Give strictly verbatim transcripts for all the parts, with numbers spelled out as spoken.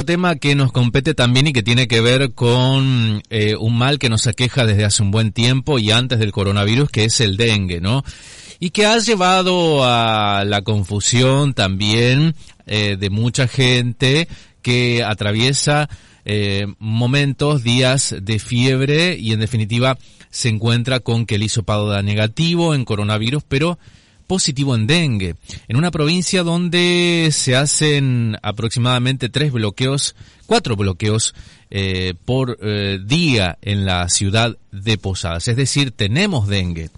tema que nos compete también y que tiene que ver con eh, un mal que nos aqueja desde hace un buen tiempo y antes del coronavirus, que es el dengue, ¿no? Y que ha llevado a la confusión también eh, de mucha gente que atraviesa eh, momentos, días de fiebre y en definitiva se encuentra con que el hisopado da negativo en coronavirus, pero positivo en dengue, en una provincia donde se hacen aproximadamente tres bloqueos, cuatro bloqueos eh, por eh, día en la ciudad de Posadas, es decir, tenemos dengue.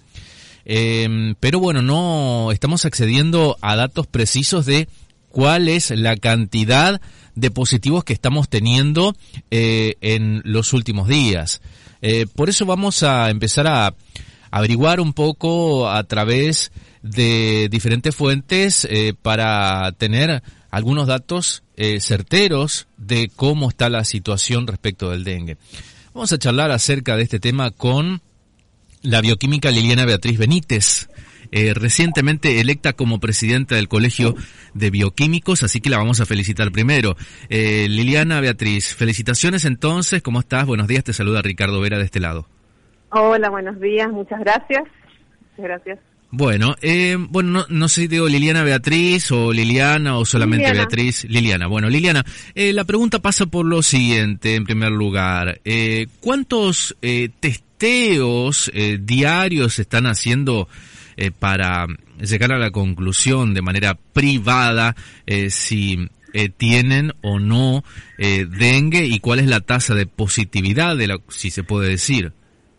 Eh, pero bueno, no estamos accediendo a datos precisos de cuál es la cantidad de positivos que estamos teniendo eh, en los últimos días. Eh, por eso vamos a empezar a averiguar un poco a través de diferentes fuentes eh, para tener algunos datos eh, certeros de cómo está la situación respecto del dengue. Vamos a charlar acerca de este tema con la bioquímica Liliana Beatriz Benítez, eh, recientemente electa como presidenta del Colegio de Bioquímicos, así que la vamos a felicitar primero. Eh, Liliana Beatriz, felicitaciones entonces, ¿cómo estás? Buenos días, te saluda Ricardo Vera de este lado. Hola, buenos días, muchas gracias. Muchas gracias. Bueno, eh, bueno, no, no sé si digo Liliana Beatriz o Liliana o solamente Liliana. Beatriz. Liliana, bueno, Liliana, eh, la pregunta pasa por lo siguiente, en primer lugar. Eh, ¿Cuántos eh, testeos eh, diarios se están haciendo eh, para llegar a la conclusión de manera privada eh, si eh, tienen o no eh, dengue y cuál es la tasa de positividad, de la, si se puede decir?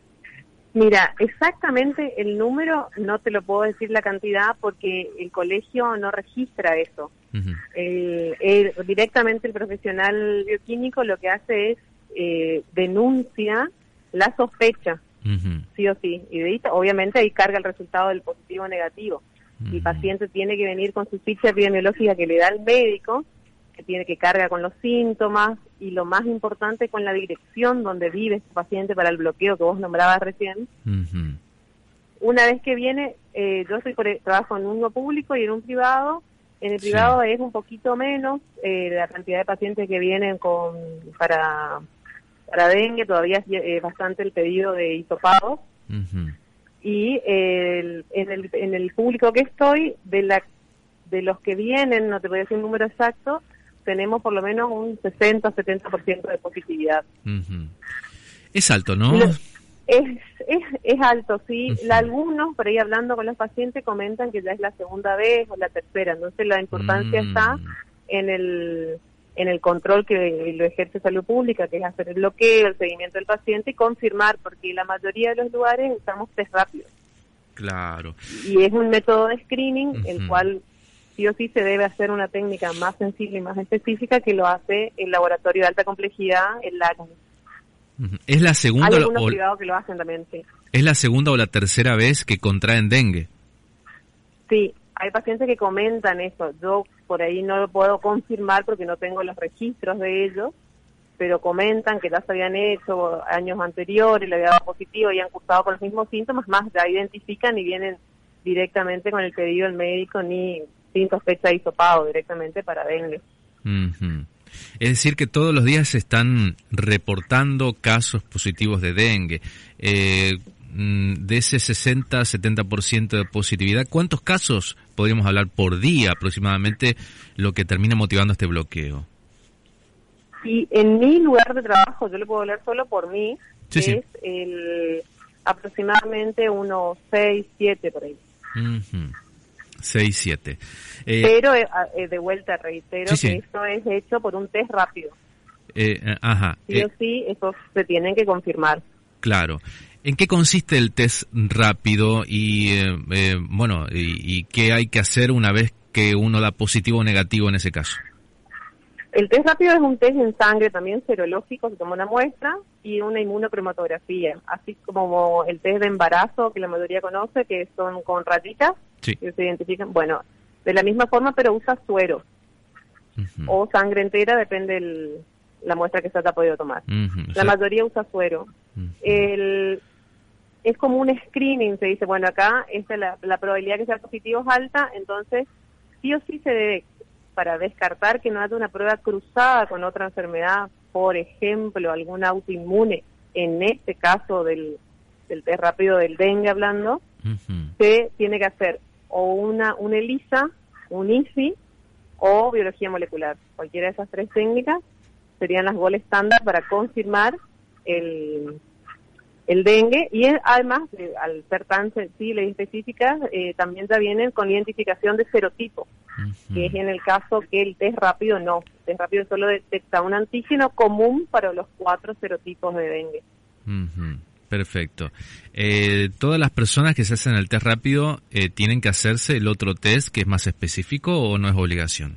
Mira, exactamente el número no te lo puedo decir la cantidad porque el colegio no registra eso. Uh-huh. el, el, directamente el profesional bioquímico lo que hace es eh, denuncia la sospecha, uh-huh. sí o sí, y de ahí, obviamente ahí carga el resultado del positivo o negativo. Uh-huh. El paciente tiene que venir con su ficha epidemiológica que le da el médico, que tiene que carga con los síntomas y lo más importante con la dirección donde vive este paciente para el bloqueo que vos nombrabas recién. Uh-huh. Una vez que viene, eh, yo soy por, trabajo en uno público y en un privado. En el privado sí. Es un poquito menos eh, la cantidad de pacientes que vienen con para para dengue, todavía es eh, bastante el pedido de hisopados. Uh-huh. Y eh, el, en el en el público que estoy, de la de los que vienen, no te voy a decir un número exacto, tenemos por lo menos un sesenta a setenta por ciento de positividad. Uh-huh. Es alto, ¿no? Es, es, es alto, sí. Uh-huh. Algunos, por ahí hablando con los pacientes, comentan que ya es la segunda vez o la tercera. Entonces la importancia uh-huh. está en el en el control que lo ejerce Salud Pública, que es hacer el bloqueo, el seguimiento del paciente y confirmar, porque la mayoría de los lugares usamos test rápidos. Claro. Y es un método de screening, uh-huh. el cual sí o sí se debe hacer una técnica más sensible y más específica que lo hace el laboratorio de alta complejidad, el A C N I. ¿Es la segunda Hay algunos o, privados que lo hacen también, sí. ¿Es la segunda o la tercera vez que contraen dengue? Sí, hay pacientes que comentan eso. Yo por ahí no lo puedo confirmar porque no tengo los registros de ellos, pero comentan que ya se habían hecho años anteriores, le había dado positivo y han cursado con los mismos síntomas, más ya identifican y vienen directamente con el pedido del médico ni sin sospecha de hisopado directamente para dengue. Uh-huh. Es decir, que todos los días se están reportando casos positivos de dengue. Eh, de ese sesenta a setenta por ciento de positividad, ¿cuántos casos podríamos hablar por día aproximadamente lo que termina motivando este bloqueo? Y en mi lugar de trabajo, yo le puedo hablar solo por mí, sí, es sí. El, aproximadamente unos seis, siete por ahí. Uh-huh. seis, siete. Eh, Pero eh, de vuelta reitero sí, que sí. esto es hecho por un test rápido. Eh, ajá. Sí eh, o sí, eso se tienen que confirmar. Claro. ¿En qué consiste el test rápido y, eh, eh, bueno, y, y qué hay que hacer una vez que uno da positivo o negativo en ese caso? El test rápido es un test en sangre también serológico, se toma una muestra y una inmunocromatografía, así como el test de embarazo que la mayoría conoce, que son con ratitas, sí. que se identifican, bueno, de la misma forma pero usa suero uh-huh. o sangre entera, depende el, la muestra que se haya podido tomar. Uh-huh. La o sea, mayoría usa suero. Uh-huh. El, es como un screening, se dice, bueno, acá esta, la, la probabilidad de que sea positivo es alta, entonces sí o sí se debe para descartar que no haya una prueba cruzada con otra enfermedad, por ejemplo, algún autoinmune, en este caso del, del test rápido del dengue hablando, uh-huh. se tiene que hacer o una un ELISA, un I F I o biología molecular. Cualquiera de esas tres técnicas serían las gold estándar para confirmar el... el dengue, y además, eh, al ser tan sensibles y específicas, eh, también ya vienen con identificación de serotipo, uh-huh. que es en el caso que el test rápido no. El test rápido solo detecta un antígeno común para los cuatro serotipos de dengue. Uh-huh. Perfecto. Eh, ¿Todas las personas que se hacen el test rápido eh, tienen que hacerse el otro test que es más específico o no es obligación?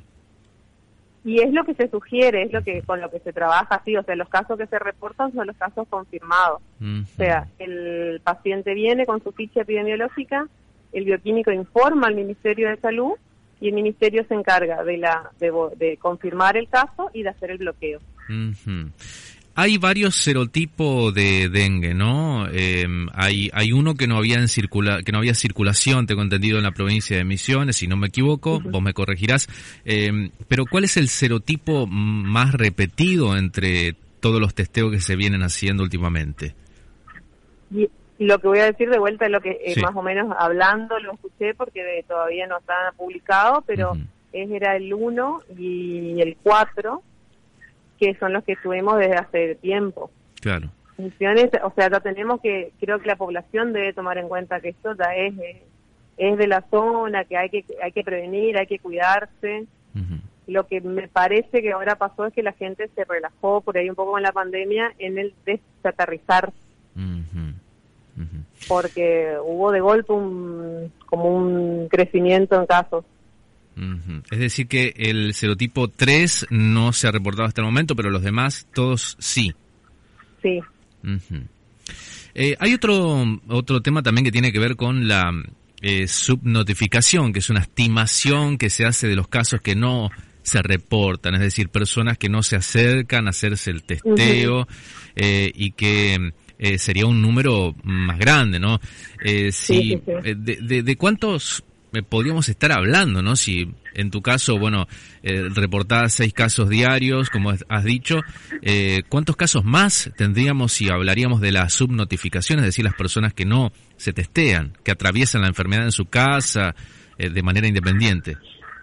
Y es lo que se sugiere, es lo que con lo que se trabaja, sí, o sea, los casos que se reportan son los casos confirmados. Uh-huh. O sea, el paciente viene con su ficha epidemiológica, el bioquímico informa al Ministerio de Salud y el Ministerio se encarga de la de, de confirmar el caso y de hacer el bloqueo. Uh-huh. Hay varios serotipos de dengue, ¿no? Eh, hay hay uno que no había en circula, que no había circulación, tengo entendido, en la provincia de Misiones, si no me equivoco, uh-huh. vos me corregirás. Eh, pero ¿cuál es el serotipo más repetido entre todos los testeos que se vienen haciendo últimamente? Y lo que voy a decir de vuelta es lo que eh, sí. más o menos hablando lo escuché porque de, todavía no está publicado, pero uh-huh. es, era el uno y el cuatro, que son los que tuvimos desde hace tiempo. Claro. Misiones, o sea, ya tenemos que, creo que la población debe tomar en cuenta que esto ya es, es de la zona, que hay que hay que prevenir, hay que cuidarse. Uh-huh. Lo que me parece que ahora pasó es que la gente se relajó por ahí un poco con la pandemia en el desaterrizar. Uh-huh. Uh-huh. Porque hubo de golpe un como un crecimiento en casos. Uh-huh. Es decir que el serotipo tres no se ha reportado hasta el momento, pero los demás todos sí. Sí. Uh-huh. Eh, hay otro otro tema también que tiene que ver con la eh, subnotificación, que es una estimación que se hace de los casos que no se reportan, es decir, personas que no se acercan a hacerse el testeo. Uh-huh. eh, y que eh, sería un número más grande, ¿no? Eh, si, sí, sí, sí. Eh, de, de, ¿De cuántos podríamos estar hablando, no? Si en tu caso, bueno, eh, reportás seis casos diarios, como has dicho, eh, ¿cuántos casos más tendríamos si hablaríamos de la subnotificación, es decir, las personas que no se testean, que atraviesan la enfermedad en su casa eh, de manera independiente?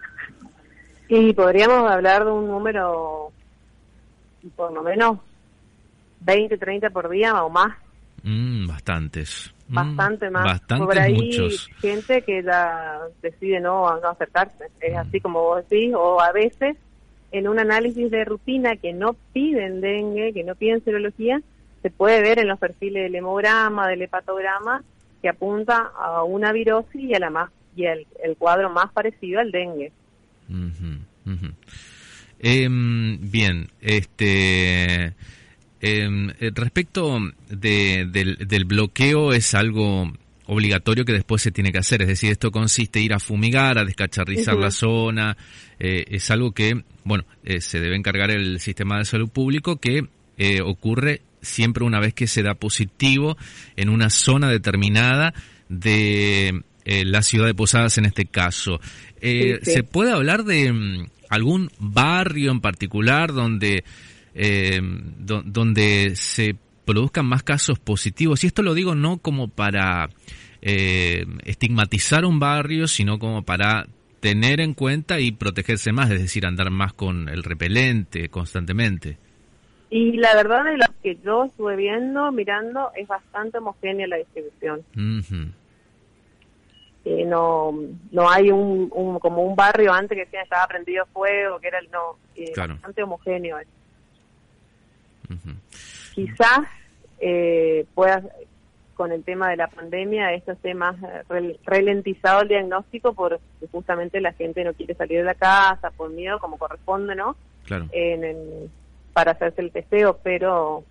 Y podríamos hablar de un número, por lo menos veinte, treinta por día o más. Mm, bastantes. Bastante más. Bastantes, por ahí muchos. Gente que ya decide no, no acercarse. Es mm. así como vos decís, o a veces en un análisis de rutina que no piden dengue, que no piden serología, se puede ver en los perfiles del hemograma, del hepatograma, que apunta a una virosis y a la más y el, el cuadro más parecido al dengue. Uh-huh, uh-huh. Eh, bien, este... Eh, respecto de, del, del bloqueo, es algo obligatorio que después se tiene que hacer, es decir, esto consiste en ir a fumigar, a descacharrizar uh-huh. la zona, eh, es algo que, bueno, eh, se debe encargar el sistema de salud público, que eh, ocurre siempre una vez que se da positivo en una zona determinada de eh, la ciudad de Posadas en este caso. Eh, sí, sí. ¿Se puede hablar de um, algún barrio en particular donde Eh, do, donde se produzcan más casos positivos? Y esto lo digo no como para eh, estigmatizar un barrio, sino como para tener en cuenta y protegerse más, es decir, andar más con el repelente constantemente. Y la verdad de lo que yo estuve viendo, mirando, es bastante homogénea la distribución. Uh-huh. Eh, no no hay un, un como un barrio antes que estaba prendido fuego, que era el no, eh, claro. Bastante homogéneo. Uh-huh. Quizás eh, pueda, con el tema de la pandemia, esto esté más re- ralentizado el diagnóstico, porque justamente la gente no quiere salir de la casa por miedo, como corresponde, ¿no? Claro. En, en, para hacerse el testeo, pero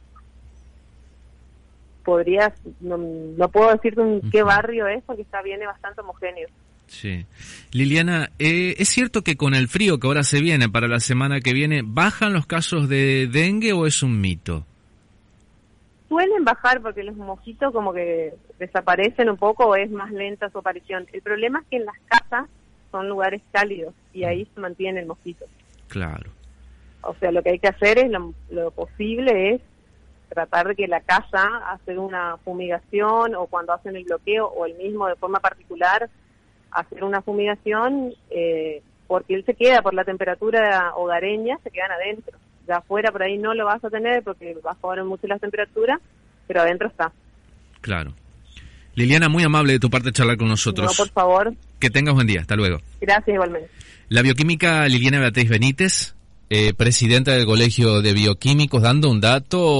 podría, no, no puedo decirte en uh-huh. qué barrio es, porque está bien, es bastante homogéneo. Sí. Liliana, eh, ¿es cierto que con el frío que ahora se viene para la semana que viene, bajan los casos de dengue o es un mito? Suelen bajar porque los mosquitos como que desaparecen un poco o es más lenta su aparición. El problema es que en las casas son lugares cálidos y ahí se mantiene el mosquito. Claro. O sea, lo que hay que hacer es, lo, lo posible es tratar de que la casa, hacer una fumigación, o cuando hacen el bloqueo, o el mismo de forma particular, hacer una fumigación, eh, porque él se queda por la temperatura hogareña, se quedan adentro. Ya afuera por ahí no lo vas a tener porque bajaron mucho las temperaturas, pero adentro está. Claro. Liliana, muy amable de tu parte charlar con nosotros. No, por favor. Que tengas buen día. Hasta luego. Gracias, igualmente. La bioquímica Liliana Beatriz Benítez, eh, presidenta del Colegio de Bioquímicos, dando un dato